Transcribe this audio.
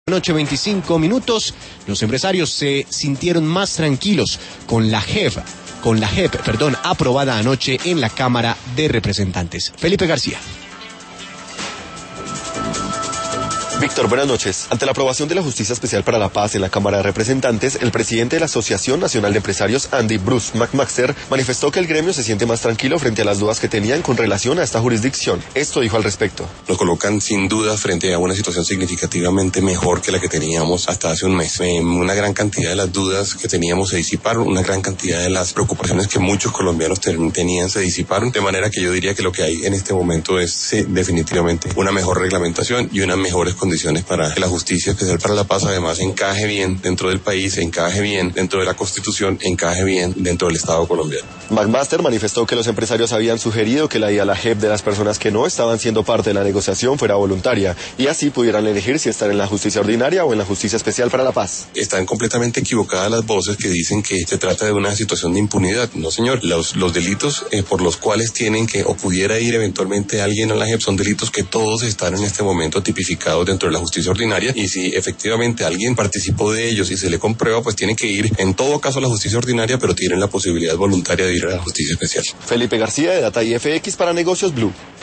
Noche 25 minutos, los empresarios se sintieron más tranquilos con la JEP, aprobada anoche en la Cámara de Representantes. Felipe García. Víctor, buenas noches. Ante la aprobación de la Justicia Especial para la Paz en la Cámara de Representantes, el presidente de la Asociación Nacional de Empresarios, Andy Bruce McMaster, manifestó que el gremio se siente más tranquilo frente a las dudas que tenían con relación a esta jurisdicción. Esto dijo al respecto. Nos colocan sin duda frente a una situación significativamente mejor que la que teníamos hasta hace un mes. Una gran cantidad de las dudas que teníamos se disiparon, una gran cantidad de las preocupaciones que muchos colombianos tenían se disiparon, de manera que yo diría que lo que hay en este momento es definitivamente una mejor reglamentación y unas mejores condiciones para que la Justicia Especial para la Paz además encaje bien dentro del país, encaje bien dentro de la Constitución, encaje bien dentro del Estado colombiano. McMaster manifestó que los empresarios habían sugerido que la ida a la JEP de las personas que no estaban siendo parte de la negociación fuera voluntaria y así pudieran elegir si estar en la Justicia Ordinaria o en la Justicia Especial para la Paz. Están completamente equivocadas las voces que dicen que se trata de una situación de impunidad. No, señor, los delitos por los cuales tienen que o pudiera ir eventualmente alguien a la JEP son delitos que todos están en este momento tipificados dentro de la justicia ordinaria, y si efectivamente alguien participó de ellos y se le comprueba, pues tiene que ir en todo caso a la justicia ordinaria, pero tienen la posibilidad voluntaria de ir a la justicia especial. Felipe García, de Data IFX para Negocios Blue.